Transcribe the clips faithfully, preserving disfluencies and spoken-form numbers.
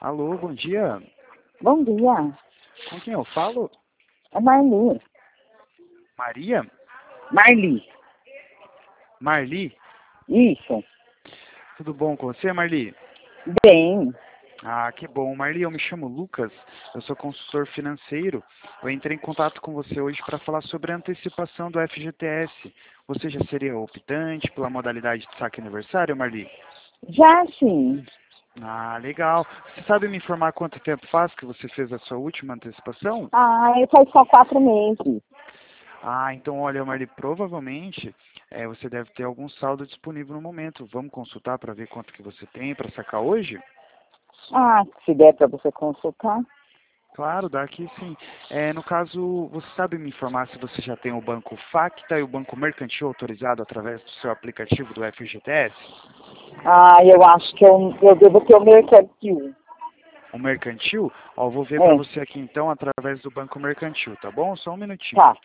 Alô, bom dia. Bom dia. Com quem eu falo? É Marli. Maria? Marli. Marli? Isso. Tudo bom com você, Marli? Bem. Ah, que bom. Marli, eu me chamo Lucas, eu sou consultor financeiro. Eu entrei em contato com você hoje para falar sobre a antecipação do F G T S. Você já seria optante pela modalidade de saque aniversário, Marli? Já sim. Ah, legal. Você sabe me informar quanto tempo faz que você fez a sua última antecipação? Ah, faz só quatro meses. Ah, então olha, Marli, provavelmente é, você deve ter algum saldo disponível no momento. Vamos consultar para ver quanto que você tem para sacar hoje? Ah, se der para você consultar. Claro, dá aqui sim. É, no caso, você sabe me informar se você já tem o banco Facta e o banco Mercantil autorizado através do seu aplicativo do F G T S? Ah, eu acho que eu, eu devo ter o mercantil. O Mercantil? Ó, vou ver para É, você aqui então através do banco Mercantil, tá bom? Só um minutinho. tá.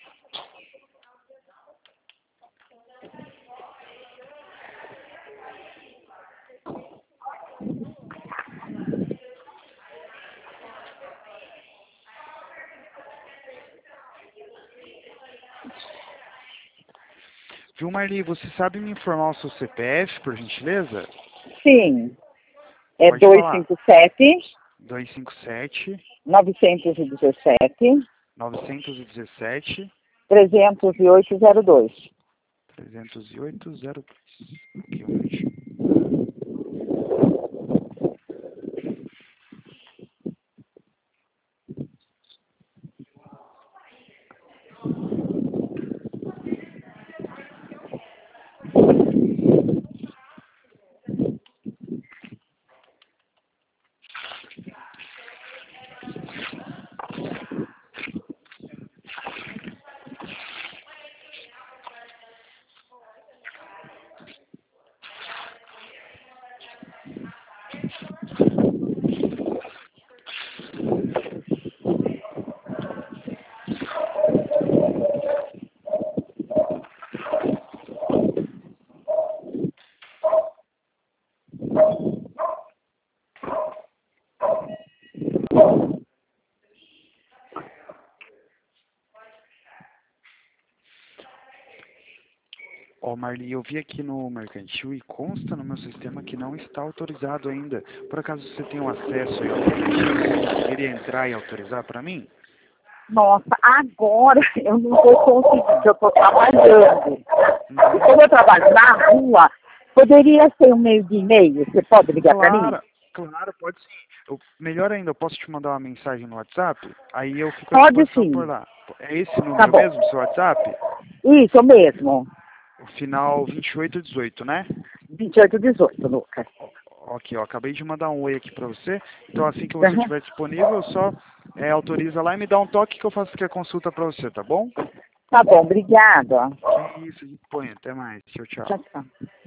Viu, Marli, você sabe me informar o seu C P F, por gentileza? Sim. É Pode dois falar. cinco sete, dois cinco sete, nove um sete, nove um sete, três zero oito zero dois. três zero oito zero dois. Aqui, um minutinho. Ó, Marli, eu vi aqui no Mercantil e consta no meu sistema que não está autorizado ainda. Por acaso você tem um acesso aí ao aplicativo? Você conseguiria entrar e autorizar para mim? Nossa, agora eu não vou conseguir, porque eu estou trabalhando. E Uhum. como eu trabalho na rua, poderia ser um meio de e-mail? Você pode ligar para mim? Claro, claro, pode sim. Eu, melhor ainda, eu posso te mandar uma mensagem no WhatsApp? Aí eu fico à Pode disposição por sim. lá. É esse Tá número bom. mesmo, seu WhatsApp? Isso mesmo. O final vinte e oito dezoito, né? vinte e oito dezoito, Lucas. Ok, ó, acabei de mandar um oi aqui pra você. Então assim que você Uhum. estiver disponível, só é, autoriza lá e me dá um toque que eu faço aqui a consulta pra você, tá bom? Tá bom, obrigada. Que isso, disponha. Até mais. Tchau, tchau. Tchau, tchau.